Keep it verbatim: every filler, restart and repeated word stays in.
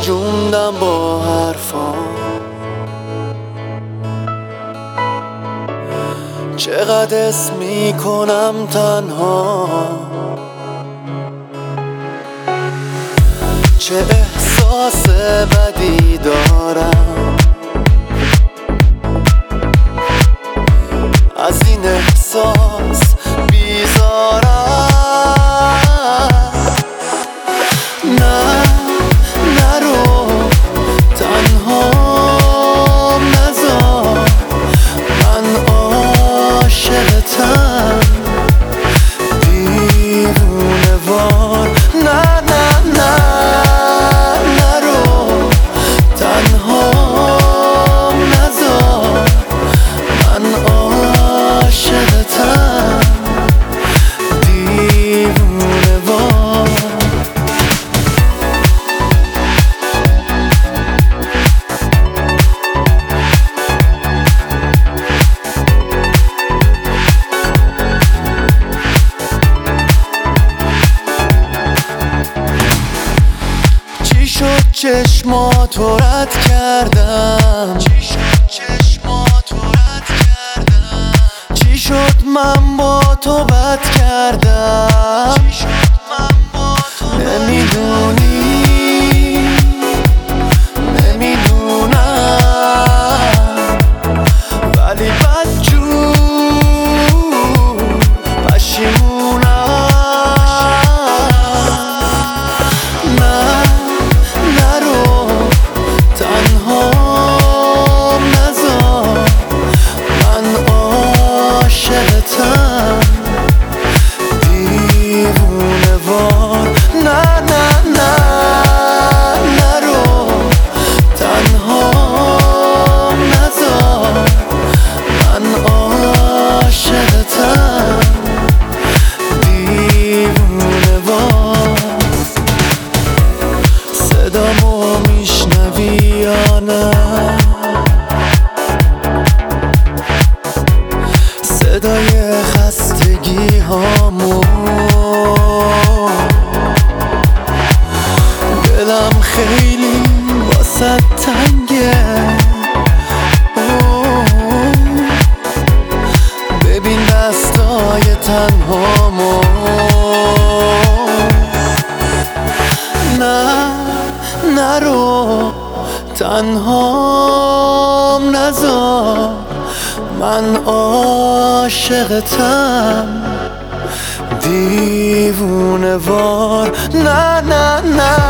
رنجوندم با حرفام، چقدر اسم میکنم تنها، چه احساس بدی دارم از این احساس بیزارم. نه نرو تنهام نذار، من عاشقتم دیوونه وار. نه نه نه نرو تنهام نذار، من عاشقتم دیوونه وار. چی شد چشماتو رد کردم، چی شد چشماتو رد کردم، چی شد من با تو بد کردم، چی شد من با تو نمیدونی نمیدونم، ولی بدجور پشیمونم. نه نرو تنهام نذار، من عاشقتم دیوونه وار. نه نه نه نرو تنهام نذار، من عاشقتم دیوونه وار. صدامو میشنوی یا نه؟ صدای خستگی هامو، دلم خیلی واسه تنگه. ببین دستای تنهامو. نه نرو تنهام نذار، من عاشقتم دیوونه وار. نه نه نه